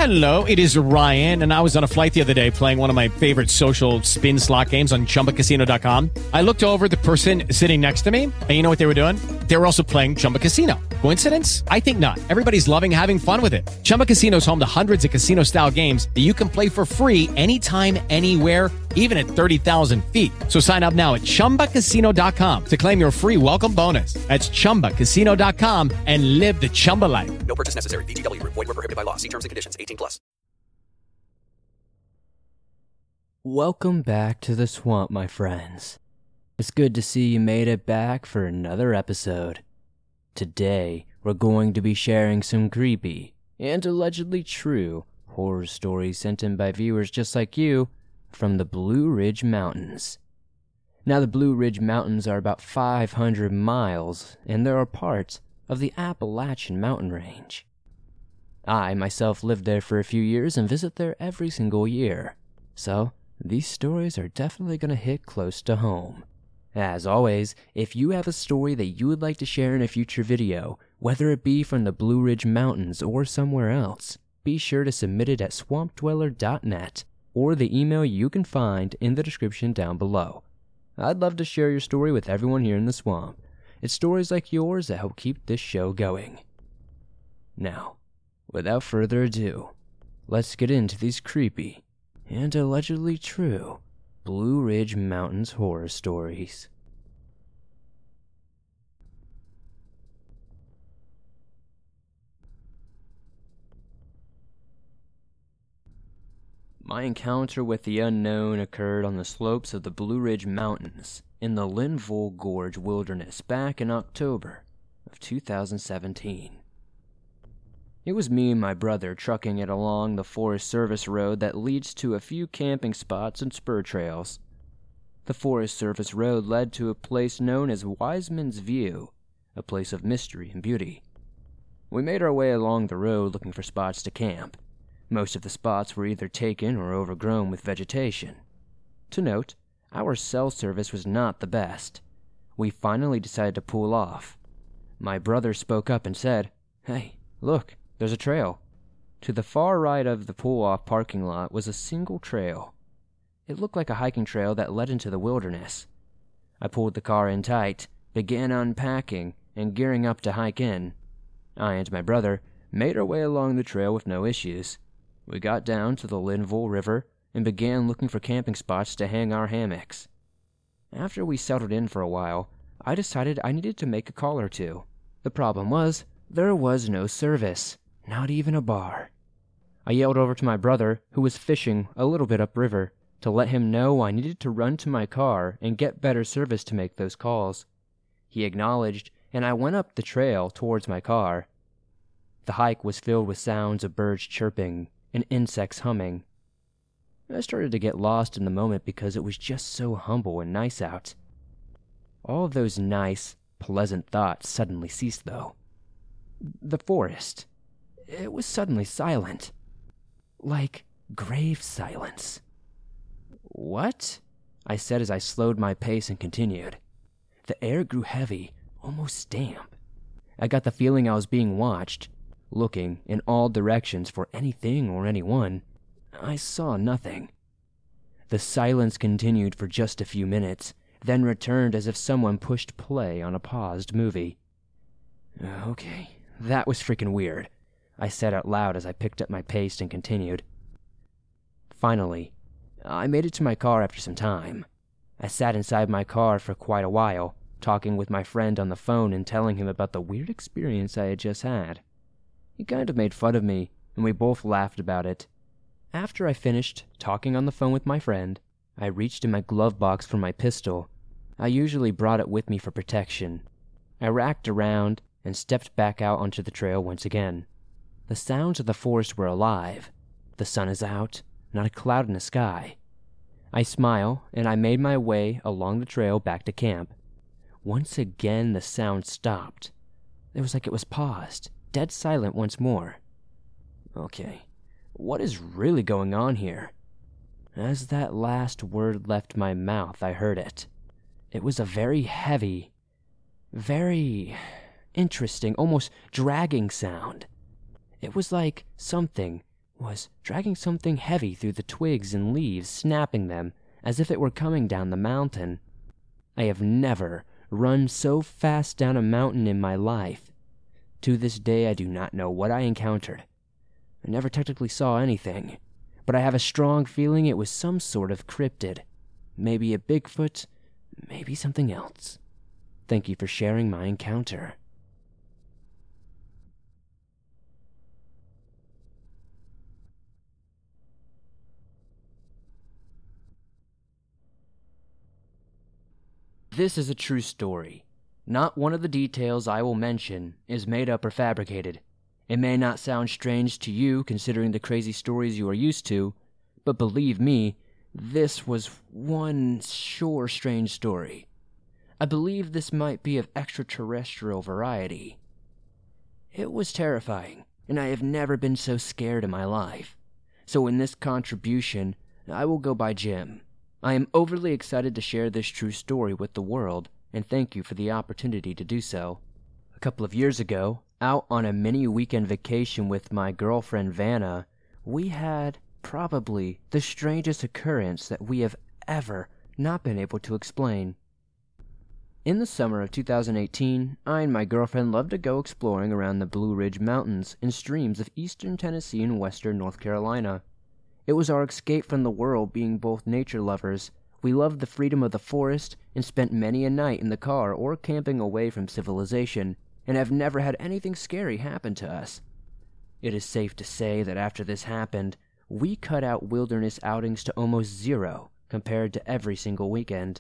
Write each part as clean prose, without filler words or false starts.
Hello, it is Ryan, and I was on a flight the other day playing one of my favorite social spin slot games on ChumbaCasino.com. I looked over at the person sitting next to me, and you know what they were doing? They were also playing Chumba Casino. Coincidence? I think not. Everybody's loving having fun with it. Chumba Casino is home to hundreds of casino-style games that you can play for free anytime, anywhere, even at 30,000 feet. So sign up now at ChumbaCasino.com to claim your free welcome bonus. That's ChumbaCasino.com and live the Chumba life. No purchase necessary. VGW. Void where prohibited by law. See terms and conditions. 18+. Welcome back to the swamp, my friends. It's good to see you made it back for another episode. Today, we're going to be sharing some creepy and allegedly true horror stories sent in by viewers just like you from the Blue Ridge Mountains. Now, the Blue Ridge Mountains are about 500 miles, and there are parts of the Appalachian mountain range. I myself lived there for a few years and visit there every single year, so these stories are definitely going to hit close to home. As always, if you have a story that you would like to share in a future video, whether it be from the Blue Ridge Mountains or somewhere else, be sure to submit it at swampdweller.net or the email you can find in the description down below. I'd love to share your story with everyone here in the swamp. It's stories like yours that help keep this show going. Now, without further ado, let's get into these creepy and allegedly true Blue Ridge Mountains horror stories. My encounter with the unknown occurred on the slopes of the Blue Ridge Mountains in the Linville Gorge Wilderness back in October of 2017. It was me and my brother trucking it along the Forest Service road that leads to a few camping spots and spur trails. The Forest Service road led to a place known as Wiseman's View, a place of mystery and beauty. We made our way along the road looking for spots to camp. Most of the spots were either taken or overgrown with vegetation. To note, our cell service was not the best. We finally decided to pull off. My brother spoke up and said, "Hey, look, there's a trail." To the far right of the pull-off parking lot was a single trail. It looked like a hiking trail that led into the wilderness. I pulled the car in tight, began unpacking, and gearing up to hike in. I and my brother made our way along the trail with no issues. We got down to the Linville River and began looking for camping spots to hang our hammocks. After we settled in for a while, I decided I needed to make a call or two. The problem was, there was no service, not even a bar. I yelled over to my brother, who was fishing a little bit upriver, to let him know I needed to run to my car and get better service to make those calls. He acknowledged, and I went up the trail towards my car. The hike was filled with sounds of birds chirping and insects humming. I started to get lost in the moment because it was just so humble and nice out. All of those nice, pleasant thoughts suddenly ceased, though. The forest, it was suddenly silent. Like grave silence. "What?" I said as I slowed my pace and continued. The air grew heavy, almost damp. I got the feeling I was being watched, looking in all directions for anything or anyone. I saw nothing. The silence continued for just a few minutes, then returned as if someone pushed play on a paused movie. "Okay, that was freaking weird," I said out loud as I picked up my pace and continued. Finally, I made it to my car after some time. I sat inside my car for quite a while, talking with my friend on the phone and telling him about the weird experience I had just had. He kind of made fun of me, and we both laughed about it. After I finished talking on the phone with my friend, I reached in my glove box for my pistol. I usually brought it with me for protection. I racked around and stepped back out onto the trail once again. The sounds of the forest were alive. The sun is out, not a cloud in the sky. I smile, and I made my way along the trail back to camp. Once again, the sound stopped. It was like it was paused, dead silent once more. Okay, what is really going on here? As that last word left my mouth, I heard it. It was a very heavy, very interesting, almost dragging sound. It was like something was dragging something heavy through the twigs and leaves, snapping them as if it were coming down the mountain. I have never run so fast down a mountain in my life. To this day, I do not know what I encountered. I never technically saw anything, but I have a strong feeling it was some sort of cryptid. Maybe a Bigfoot, maybe something else. Thank you for sharing my encounter. This is a true story. Not one of the details I will mention is made up or fabricated. It may not sound strange to you considering the crazy stories you are used to, but believe me, this was one sure strange story. I believe this might be of extraterrestrial variety. It was terrifying, and I have never been so scared in my life. So in this contribution, I will go by Jim. I am overly excited to share this true story with the world, and thank you for the opportunity to do so. A couple of years ago, out on a mini weekend vacation with my girlfriend Vanna, we had probably the strangest occurrence that we have ever not been able to explain. In the summer of 2018, I and my girlfriend loved to go exploring around the Blue Ridge Mountains and streams of eastern Tennessee and western North Carolina. It was our escape from the world. Being both nature lovers, we loved the freedom of the forest and spent many a night in the car or camping away from civilization, and have never had anything scary happen to us. It is safe to say that after this happened, we cut out wilderness outings to almost zero compared to every single weekend.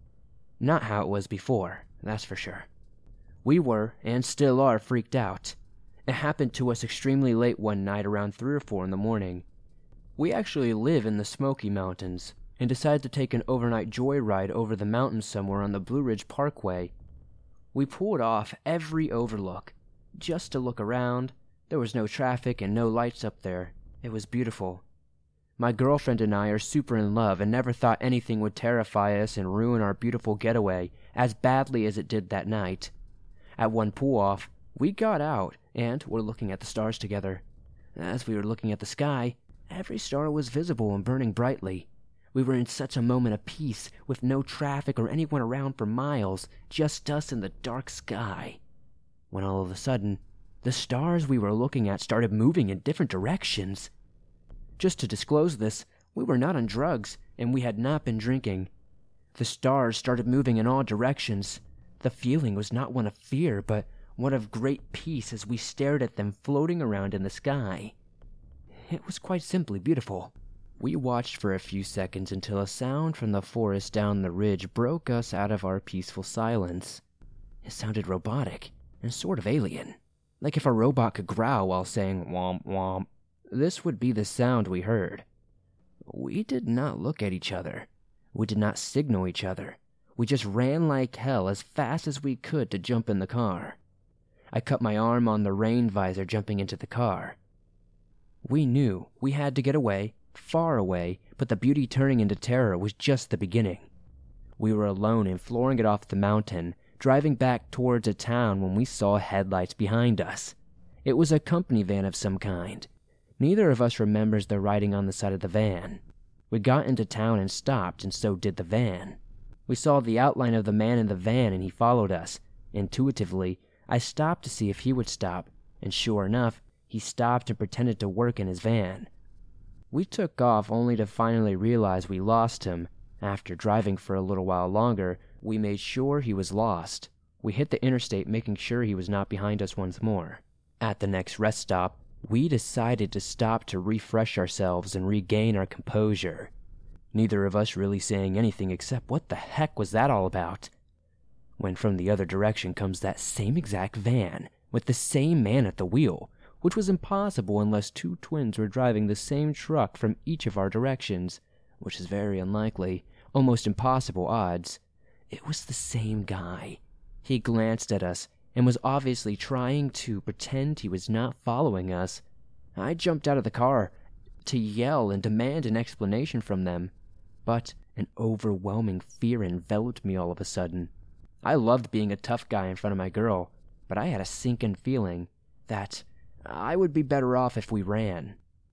Not how it was before, that's for sure. We were, and still are, freaked out. It happened to us extremely late one night around 3 or 4 in the morning. We actually live in the Smoky Mountains, and decided to take an overnight joyride over the mountains somewhere on the Blue Ridge Parkway. We pulled off every overlook, just to look around. There was no traffic and no lights up there. It was beautiful. My girlfriend and I are super in love and never thought anything would terrify us and ruin our beautiful getaway as badly as it did that night. At one pull-off, we got out and were looking at the stars together. As we were looking at the sky, every star was visible and burning brightly. We were in such a moment of peace, with no traffic or anyone around for miles, just us in the dark sky. When all of a sudden, the stars we were looking at started moving in different directions. Just to disclose this, we were not on drugs, and we had not been drinking. The stars started moving in all directions. The feeling was not one of fear, but one of great peace as we stared at them floating around in the sky. It was quite simply beautiful. We watched for a few seconds until a sound from the forest down the ridge broke us out of our peaceful silence. It sounded robotic and sort of alien, like if a robot could growl while saying womp womp. This would be the sound we heard. We did not look at each other. We did not signal each other. We just ran like hell as fast as we could to jump in the car. I cut my arm on the rain visor jumping into the car. We knew we had to get away, far away, but the beauty turning into terror was just the beginning. We were alone and flooring it off the mountain, driving back towards a town when we saw headlights behind us. It was a company van of some kind. Neither of us remembers the writing on the side of the van. We got into town and stopped, and so did the van. We saw the outline of the man in the van and he followed us. Intuitively, I stopped to see if he would stop, and sure enough, he stopped and pretended to work in his van. We took off only to finally realize we lost him. After driving for a little while longer, we made sure he was lost. We hit the interstate making sure he was not behind us once more. At the next rest stop, we decided to stop to refresh ourselves and regain our composure. Neither of us really saying anything except what the heck was that all about? When from the other direction comes that same exact van, with the same man at the wheel, which was impossible unless two twins were driving the same truck from each of our directions, which is very unlikely, almost impossible odds. It was the same guy. He glanced at us and was obviously trying to pretend he was not following us. I jumped out of the car to yell and demand an explanation from them, but an overwhelming fear enveloped me all of a sudden. I loved being a tough guy in front of my girl, but I had a sinking feeling that I would be better off if we ran.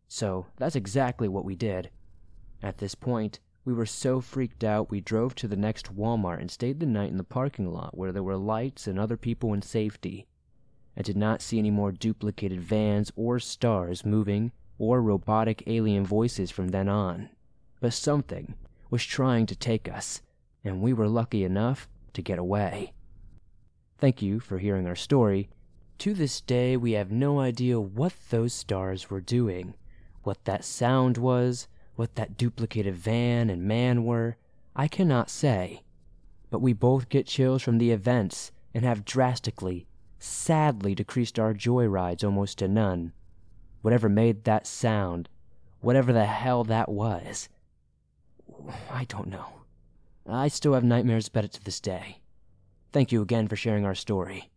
So that's exactly what we did. At this point, we were so freaked out we drove to the next Walmart and stayed the night in the parking lot where there were lights and other people in safety. I did not see any more duplicated vans or stars moving or robotic alien voices from then on. But something was trying to take us, and we were lucky enough to get away. Thank you for hearing our story. To this day, we have no idea what those stars were doing, what that sound was, what that duplicated van and man were. I cannot say. But we both get chills from the events and have drastically, sadly decreased our joyrides almost to none. Whatever made that sound, whatever the hell that was, I don't know. I still have nightmares about it to this day. Thank you again for sharing our story.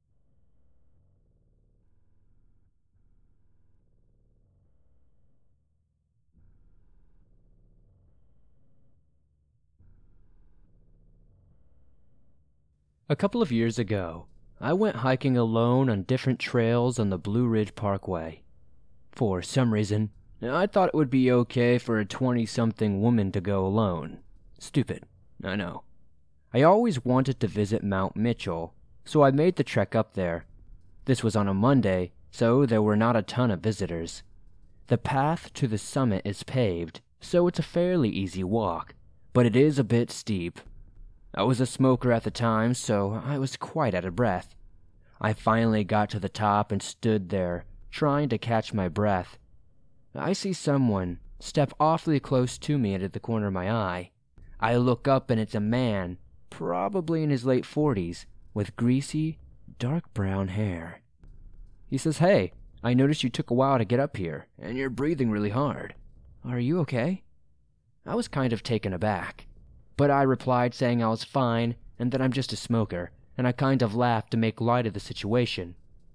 A couple of years ago, I went hiking alone on different trails on the Blue Ridge Parkway. For some reason, I thought it would be okay for a 20-something woman to go alone. Stupid, I know. I always wanted to visit Mount Mitchell, so I made the trek up there. This was on a Monday, so there were not a ton of visitors. The path to the summit is paved, so it's a fairly easy walk, but it is a bit steep. I was a smoker at the time, so I was quite out of breath. I finally got to the top and stood there, trying to catch my breath. I see someone step awfully close to me into the corner of my eye. I look up and it's a man, probably in his late 40s, with greasy, dark brown hair. He says, "Hey, I noticed you took a while to get up here, and you're breathing really hard. Are you okay?" I was kind of taken aback, but I replied saying I was fine and that I'm just a smoker, and I kind of laughed to make light of the situation.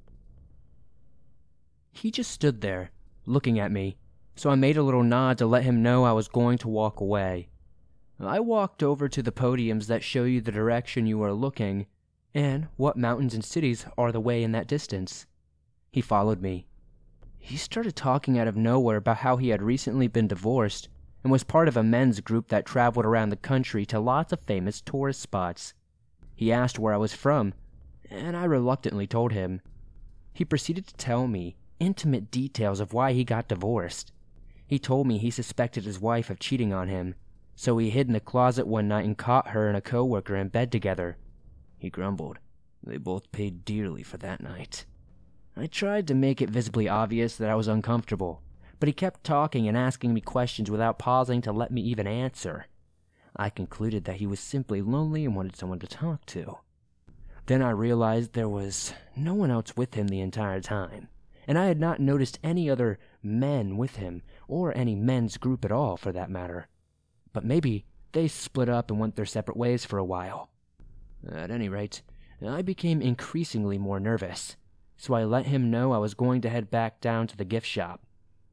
He just stood there, looking at me, so I made a little nod to let him know I was going to walk away. I walked over to the podiums that show you the direction you are looking, and what mountains and cities are the way in that distance. He followed me. He started talking out of nowhere about how he had recently been divorced and was part of a men's group that traveled around the country to lots of famous tourist spots. He asked where I was from, and I reluctantly told him. He proceeded to tell me intimate details of why he got divorced. He told me he suspected his wife of cheating on him, so he hid in the closet one night and caught her and a coworker in bed together. He grumbled. They both paid dearly for that night. I tried to make it visibly obvious that I was uncomfortable, but he kept talking and asking me questions without pausing to let me even answer. I concluded that he was simply lonely and wanted someone to talk to. Then I realized there was no one else with him the entire time, and I had not noticed any other men with him, or any men's group at all, for that matter. But maybe they split up and went their separate ways for a while. At any rate, I became increasingly more nervous, so I let him know I was going to head back down to the gift shop.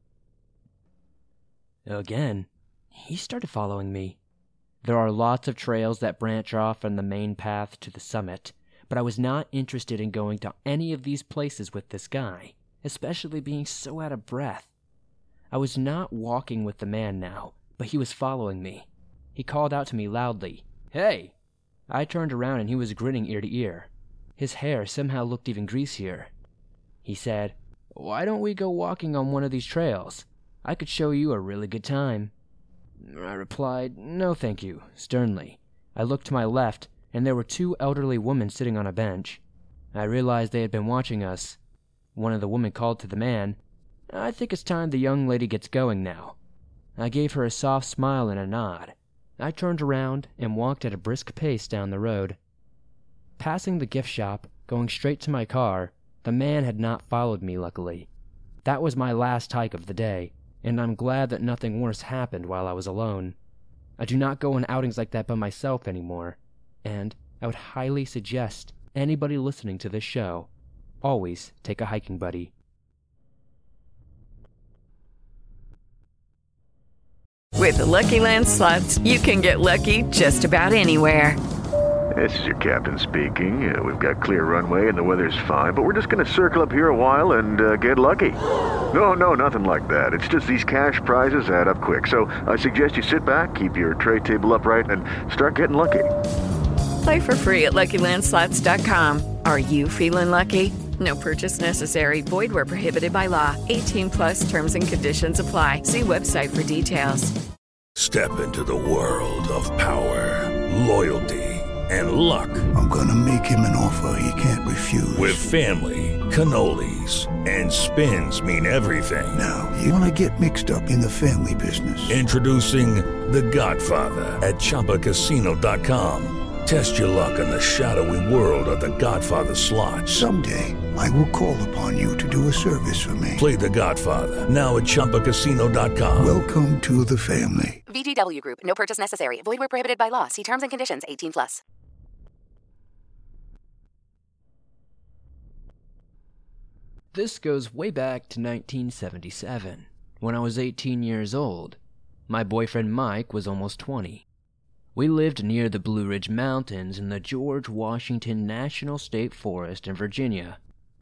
Again, he started following me. There are lots of trails that branch off from the main path to the summit, but I was not interested in going to any of these places with this guy, especially being so out of breath. I was not walking with the man now, but he was following me. He called out to me loudly, "Hey!" I turned around and he was grinning ear to ear. His hair somehow looked even greasier. He said, "Why don't we go walking on one of these trails? I could show you a really good time." I replied, "No thank you," sternly. I looked to my left, and there were two elderly women sitting on a bench. I realized they had been watching us. One of the women called to the man, "I think it's time the young lady gets going now." I gave her a soft smile and a nod. I turned around and walked at a brisk pace down the road. Passing the gift shop, going straight to my car, the man had not followed me, luckily. That was my last hike of the day, and I'm glad that nothing worse happened while I was alone. I do not go on outings like that by myself anymore, and I would highly suggest anybody listening to this show always take a hiking buddy. With the Lucky Land Slots, you can get lucky just about anywhere. This is your captain speaking. We've got clear runway and the weather's fine, but we're just going to circle up here a while and get lucky. No, nothing like that. It's just these cash prizes add up quick. So I suggest you sit back, keep your tray table upright, and start getting lucky. Play for free at LuckyLandSlots.com. Are you feeling lucky? No purchase necessary. Void where prohibited by law. 18+ terms and conditions apply. See website for details. Step into the world of power, loyalty, and luck. I'm gonna make him an offer he can't refuse. With family, cannolis, and spins mean everything. Now, you wanna get mixed up in the family business. Introducing The Godfather at ChumbaCasino.com. Test your luck in the shadowy world of The Godfather slot. Someday, I will call upon you to do a service for me. Play The Godfather, now at ChumbaCasino.com. Welcome to the family. VGW Group. No purchase necessary. Void where prohibited by law. See terms and conditions. 18+. This goes way back to 1977, when I was 18 years old. My boyfriend Mike was almost 20. We lived near the Blue Ridge Mountains in the George Washington National State Forest in Virginia.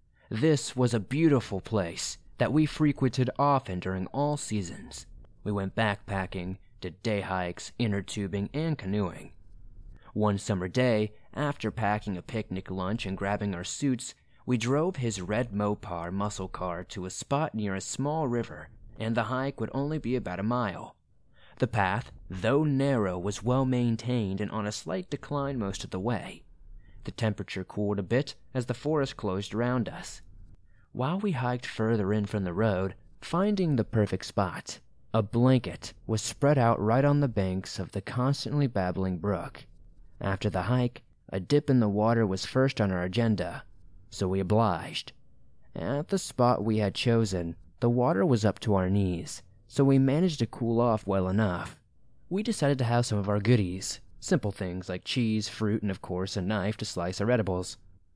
This was a beautiful place that we frequented often during all seasons. We went backpacking, did day hikes, inner tubing, and canoeing. One summer day, after packing a picnic lunch and grabbing our suits, we drove his red Mopar muscle car to a spot near a small river, and the hike would only be about a mile. The path, though narrow, was well maintained and on a slight decline most of the way. The temperature cooled a bit as the forest closed around us. While we hiked further in from the road, finding the perfect spot, a blanket was spread out right on the banks of the constantly babbling brook. After the hike, a dip in the water was first on our agenda, so we obliged. At the spot we had chosen, the water was up to our knees, so we managed to cool off well enough. We decided to have some of our goodies, simple things like cheese, fruit, and of course a knife to slice our edibles.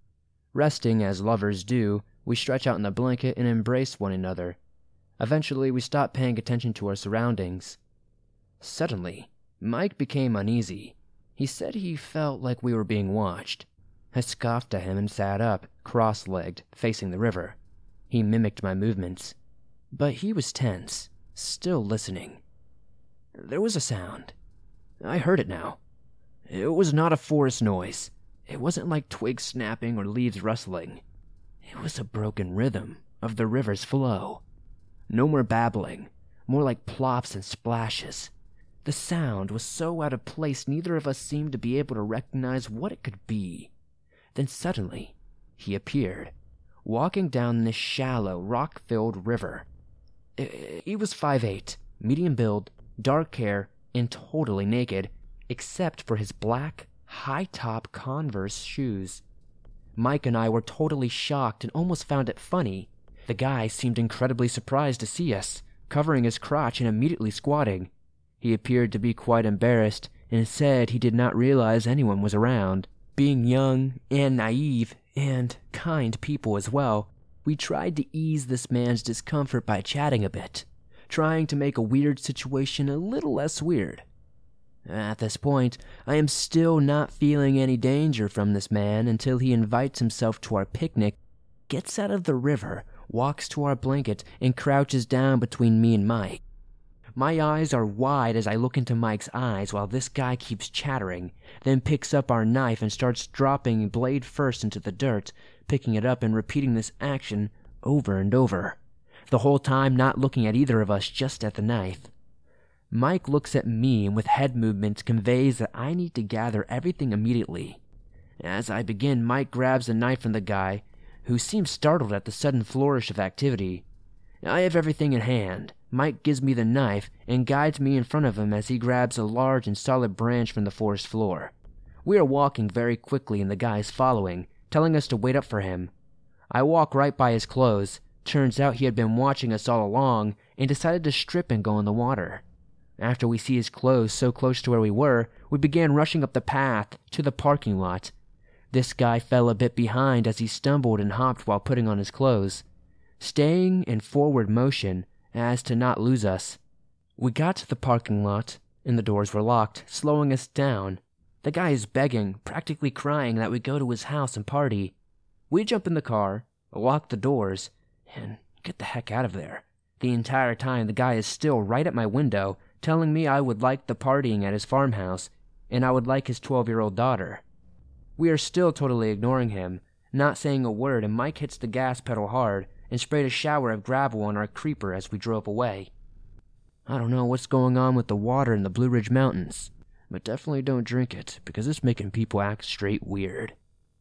Resting as lovers do, we stretch out in the blanket and embrace one another. Eventually, we stopped paying attention to our surroundings. Suddenly, Mike became uneasy. He said he felt like we were being watched. I scoffed at him and sat up, cross-legged, facing the river. He mimicked my movements, but he was tense, still listening. There was a sound. I heard it now. It was not a forest noise. It wasn't like twigs snapping or leaves rustling. It was a broken rhythm of the river's flow. No more babbling, more like plops and splashes. The sound was so out of place neither of us seemed to be able to recognize what it could be. Then suddenly, he appeared, walking down this shallow, rock-filled river. He was 5'8", medium build, dark hair, and totally naked, except for his black, high-top Converse shoes. Mike and I were totally shocked and almost found it funny. The guy seemed incredibly surprised to see us, covering his crotch and immediately squatting. He appeared to be quite embarrassed and said he did not realize anyone was around. Being young and naive and kind people as well, we tried to ease this man's discomfort by chatting a bit, trying to make a weird situation a little less weird. At this point, I am still not feeling any danger from this man until he invites himself to our picnic, gets out of the river, walks to our blanket, and crouches down between me and Mike. My eyes are wide as I look into Mike's eyes while this guy keeps chattering, then picks up our knife and starts dropping blade first into the dirt, picking it up and repeating this action over and over, the whole time not looking at either of us, just at the knife. Mike looks at me and with head movements conveys that I need to gather everything immediately. As I begin, Mike grabs the knife from the guy, who seems startled at the sudden flourish of activity. I have everything in hand. Mike gives me the knife and guides me in front of him as he grabs a large and solid branch from the forest floor. We are walking very quickly and the guy is following, telling us to wait up for him. I walk right by his clothes. Turns out he had been watching us all along and decided to strip and go in the water. After we see his clothes so close to where we were, we began rushing up the path to the parking lot. This guy fell a bit behind as he stumbled and hopped while putting on his clothes, staying in forward motion as to not lose us. We got to the parking lot, and the doors were locked, slowing us down. The guy is begging, practically crying that we go to his house and party. We jump in the car, lock the doors, and get the heck out of there. The entire time the guy is still right at my window, telling me I would like the partying at his farmhouse, and I would like his 12-year-old daughter. We are still totally ignoring him, not saying a word, and Mike hits the gas pedal hard and sprayed a shower of gravel on our creeper as we drove away. I don't know what's going on with the water in the Blue Ridge Mountains, but definitely don't drink it, because it's making people act straight weird.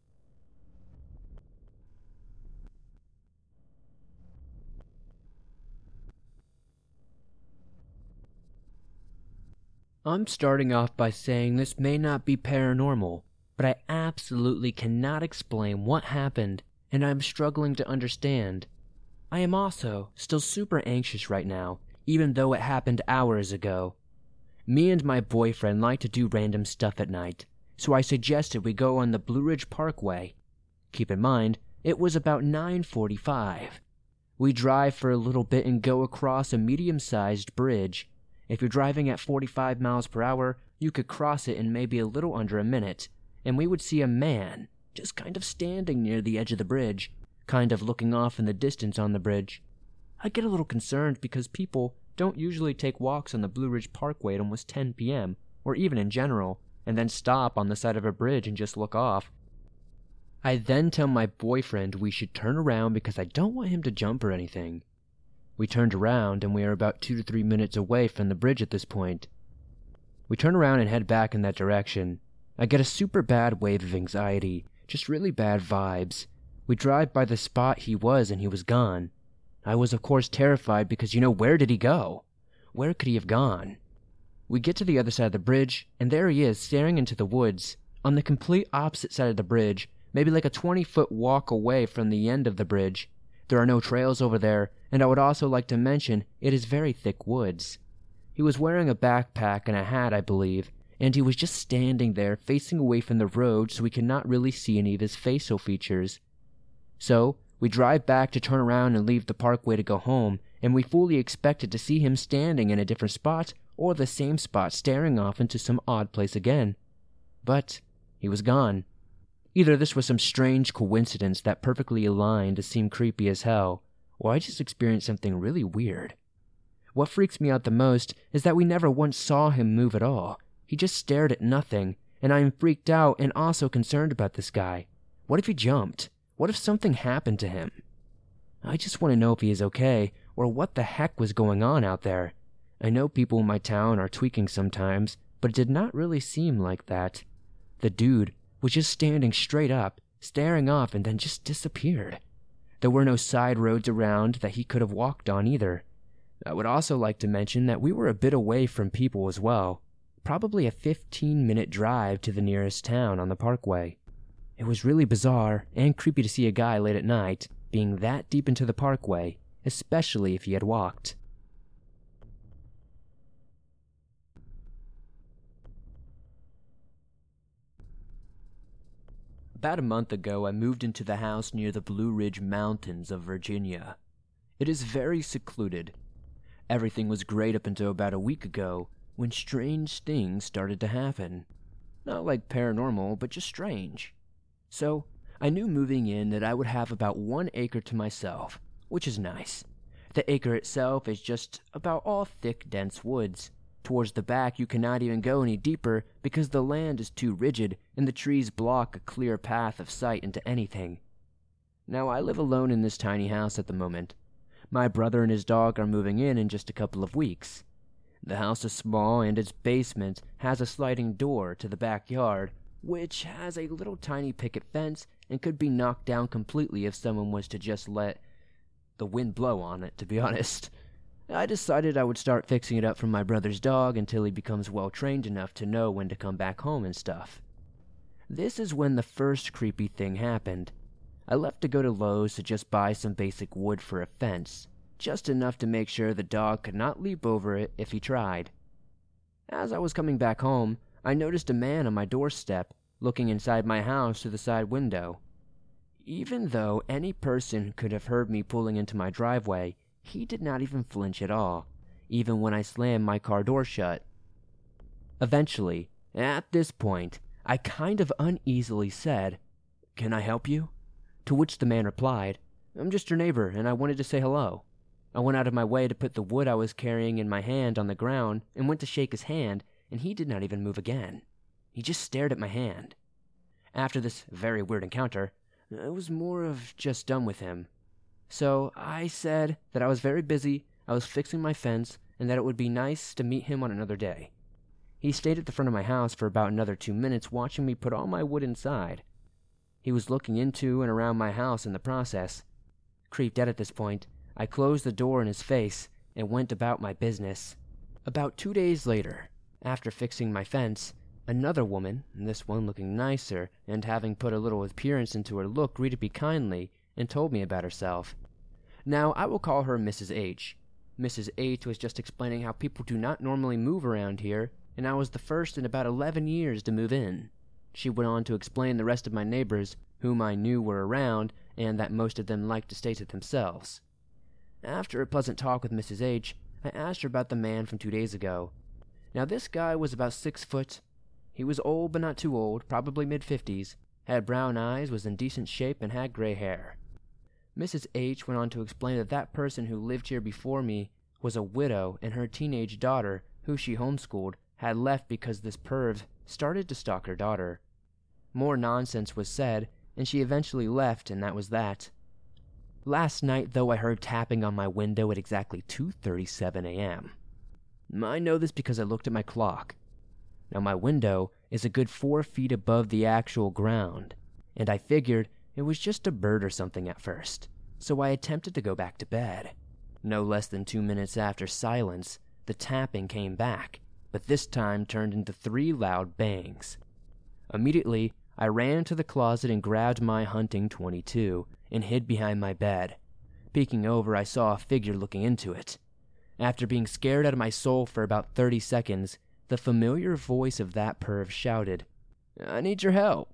I'm starting off by saying this may not be paranormal, but I absolutely cannot explain what happened, and I'm struggling to understand. I am also still super anxious right now, even though it happened hours ago. Me and my boyfriend like to do random stuff at night, so I suggested we go on the Blue Ridge Parkway. Keep in mind, it was about 9:45. We drive for a little bit and go across a medium-sized bridge. If you're driving at 45 miles per hour, you could cross it in maybe a little under a minute, and we would see a man just kind of standing near the edge of the bridge, kind of looking off in the distance on the bridge. I get a little concerned because people don't usually take walks on the Blue Ridge Parkway at almost 10 p.m., or even in general, and then stop on the side of a bridge and just look off. I then tell my boyfriend we should turn around because I don't want him to jump or anything. We turned around, and we are about 2 to 3 minutes away from the bridge at this point. We turn around and head back in that direction. I get a super bad wave of anxiety, just really bad vibes. We drive by the spot he was, and he was gone. I was of course terrified because, where did he go? Where could he have gone? We get to the other side of the bridge, and there he is, staring into the woods, on the complete opposite side of the bridge, maybe like a 20-foot walk away from the end of the bridge. There are no trails over there, and I would also like to mention it is very thick woods. He was wearing a backpack and a hat, I believe, and he was just standing there facing away from the road so we could not really see any of his facial features. So, we drive back to turn around and leave the parkway to go home, and we fully expected to see him standing in a different spot or the same spot staring off into some odd place again. But he was gone. Either this was some strange coincidence that perfectly aligned to seem creepy as hell, or I just experienced something really weird. What freaks me out the most is that we never once saw him move at all. He just stared at nothing, and I am freaked out and also concerned about this guy. What if he jumped? What if something happened to him? I just want to know if he is okay, or what the heck was going on out there. I know people in my town are tweaking sometimes, but it did not really seem like that. The dude was just standing straight up, staring off, and then just disappeared. There were no side roads around that he could have walked on either. I would also like to mention that we were a bit away from people as well, probably a 15-minute drive to the nearest town on the parkway. It was really bizarre and creepy to see a guy late at night being that deep into the parkway, especially if he had walked. About a month ago, I moved into the house near the Blue Ridge Mountains of Virginia. It is very secluded. Everything was great up until about a week ago, when strange things started to happen. Not like paranormal, but just strange. So, I knew moving in that I would have about 1 acre to myself, which is nice. The acre itself is just about all thick, dense woods. Towards the back, you cannot even go any deeper because the land is too rigid and the trees block a clear path of sight into anything. Now, I live alone in this tiny house at the moment. My brother and his dog are moving in just a couple of weeks. The house is small and its basement has a sliding door to the backyard, which has a little tiny picket fence and could be knocked down completely if someone was to just let the wind blow on it, to be honest. I decided I would start fixing it up for my brother's dog until he becomes well-trained enough to know when to come back home and stuff. This is when the first creepy thing happened. I left to go to Lowe's to just buy some basic wood for a fence, just enough to make sure the dog could not leap over it if he tried. As I was coming back home, I noticed a man on my doorstep, looking inside my house through the side window. Even though any person could have heard me pulling into my driveway, he did not even flinch at all, even when I slammed my car door shut. Eventually, at this point, I kind of uneasily said, "Can I help you?" To which the man replied, "I'm just your neighbor, and I wanted to say hello." I went out of my way to put the wood I was carrying in my hand on the ground and went to shake his hand, and he did not even move again. He just stared at my hand. After this very weird encounter, I was more of just done with him. So I said that I was very busy, I was fixing my fence, and that it would be nice to meet him on another day. He stayed at the front of my house for about another 2 minutes watching me put all my wood inside. He was looking into and around my house in the process. Creeped out at this point, I closed the door in his face and went about my business. About 2 days later, after fixing my fence, another woman, this one looking nicer and having put a little appearance into her look, greeted me kindly and told me about herself. Now, I will call her Mrs. H. Mrs. H was just explaining how people do not normally move around here, and I was the first in about 11 years to move in. She went on to explain the rest of my neighbors, whom I knew were around, and that most of them liked to stay to themselves. After a pleasant talk with Mrs. H, I asked her about the man from 2 days ago. Now, this guy was about 6 foot. He was old but not too old, probably mid-50s, had brown eyes, was in decent shape, and had gray hair. Mrs. H went on to explain that that person who lived here before me was a widow, and her teenage daughter, who she homeschooled, had left because this perv started to stalk her daughter. More nonsense was said, and she eventually left, and that was that. Last night, though, I heard tapping on my window at exactly 2:37 a.m. I know this because I looked at my clock. Now, my window is a good 4 feet above the actual ground, and I figured it was just a bird or something at first, so I attempted to go back to bed. No less than 2 minutes after silence, the tapping came back, but this time turned into 3 loud bangs. Immediately, I ran to the closet and grabbed my hunting .22 and hid behind my bed. Peeking over, I saw a figure looking into it. After being scared out of my soul for about 30 seconds, the familiar voice of that perv shouted, "I need your help."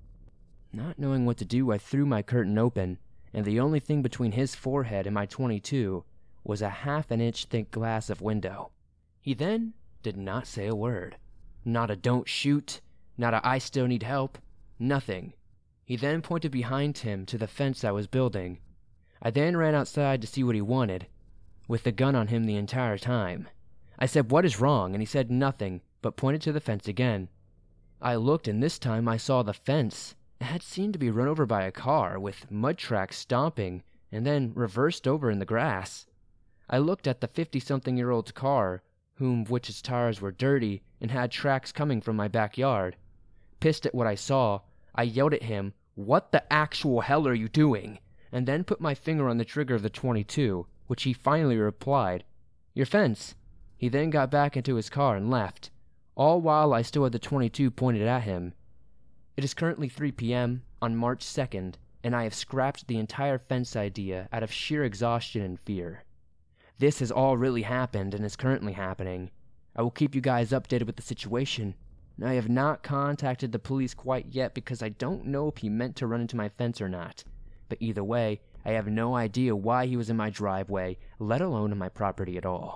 Not knowing what to do, I threw my curtain open, and the only thing between his forehead and my .22 was a 1/2 inch thick glass of window. He then did not say a word. Not a "don't shoot," not a "I still need help," nothing. He then pointed behind him to the fence I was building. I then ran outside to see what he wanted, with the gun on him the entire time. I said, "What is wrong?" and he said nothing, but pointed to the fence again. I looked, and this time I saw the fence. It had seemed to be run over by a car, with mud tracks stomping, and then reversed over in the grass. I looked at the 50-something-year-old's car, which its tires were dirty, and had tracks coming from my backyard. Pissed at what I saw, I yelled at him, "What the actual hell are you doing?" and then put my finger on the trigger of the .22, which he finally replied, "Your fence." He then got back into his car and left, all while I still had the .22 pointed at him. It is currently 3 p.m. on March 2nd, and I have scrapped the entire fence idea out of sheer exhaustion and fear. This has all really happened and is currently happening. I will keep you guys updated with the situation. I have not contacted the police quite yet because I don't know if he meant to run into my fence or not. But either way, I have no idea why he was in my driveway, let alone on my property at all.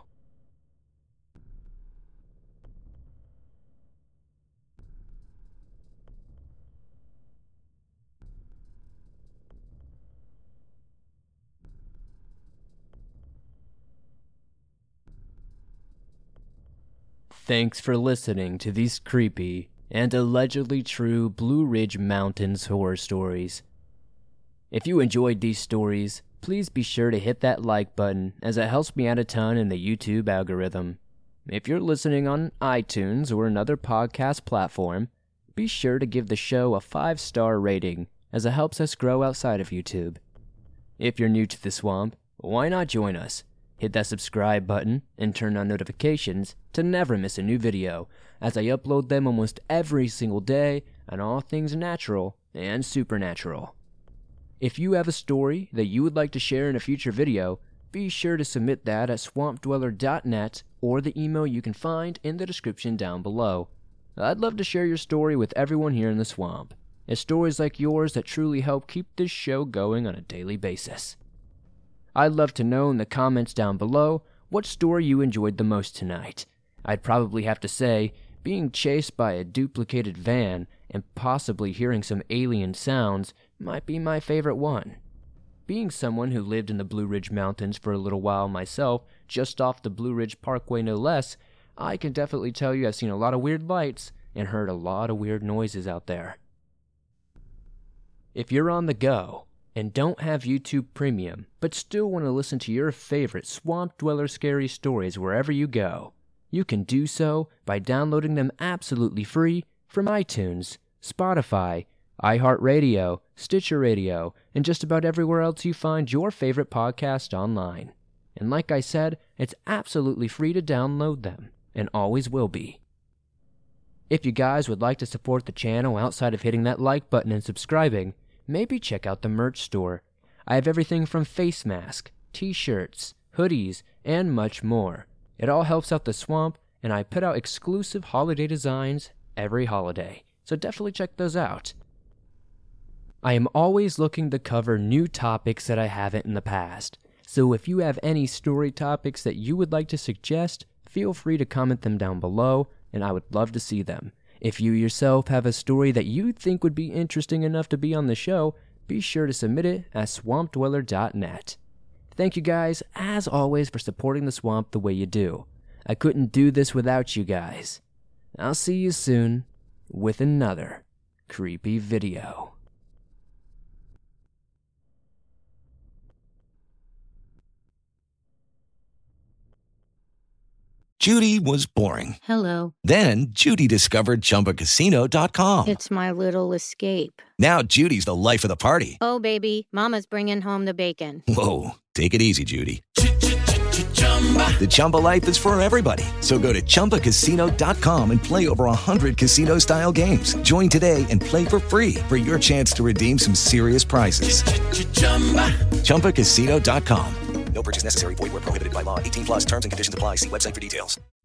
Thanks for listening to these creepy and allegedly true Blue Ridge Mountains horror stories. If you enjoyed these stories, please be sure to hit that like button, as it helps me out a ton in the YouTube algorithm. If you're listening on iTunes or another podcast platform, be sure to give the show a 5-star rating, as it helps us grow outside of YouTube. If you're new to the swamp, why not join us? Hit that subscribe button and turn on notifications to never miss a new video, as I upload them almost every single day on all things natural and supernatural. If you have a story that you would like to share in a future video, be sure to submit that at swampdweller.net or the email you can find in the description down below. I'd love to share your story with everyone here in the swamp. It's stories like yours that truly help keep this show going on a daily basis. I'd love to know in the comments down below what story you enjoyed the most tonight. I'd probably have to say, Being chased by a duplicated van and possibly hearing some alien sounds might be my favorite one. Being someone who lived in the Blue Ridge Mountains for a little while myself, just off the Blue Ridge Parkway no less, I can definitely tell you I've seen a lot of weird lights and heard a lot of weird noises out there. If you're on the go and don't have YouTube Premium, but still want to listen to your favorite Swamp Dweller scary stories wherever you go, you can do so by downloading them absolutely free from iTunes, Spotify, iHeartRadio, Stitcher Radio, and just about everywhere else you find your favorite podcast online. And like I said, it's absolutely free to download them, and always will be. If you guys would like to support the channel outside of hitting that like button and subscribing, maybe check out the merch store. I have everything from face masks, t-shirts, hoodies, and much more. It all helps out the swamp, and I put out exclusive holiday designs every holiday, so definitely check those out. I am always looking to cover new topics that I haven't in the past, so if you have any story topics that you would like to suggest, feel free to comment them down below, and I would love to see them. If you yourself have a story that you think would be interesting enough to be on the show, be sure to submit it at swampdweller.net. Thank you guys, as always, for supporting the swamp the way you do. I couldn't do this without you guys. I'll see you soon with another creepy video. Judy was boring. Hello. Then Judy discovered ChumbaCasino.com. It's my little escape. Now Judy's the life of the party. Oh, baby, mama's bringing home the bacon. Whoa, take it easy, Judy. The Chumba life is for everybody. So go to ChumbaCasino.com and play over 100 casino-style games. Join today and play for free for your chance to redeem some serious prizes. ChumbaCasino.com. No purchase necessary. Void where prohibited by law. 18+ terms and conditions apply. See website for details.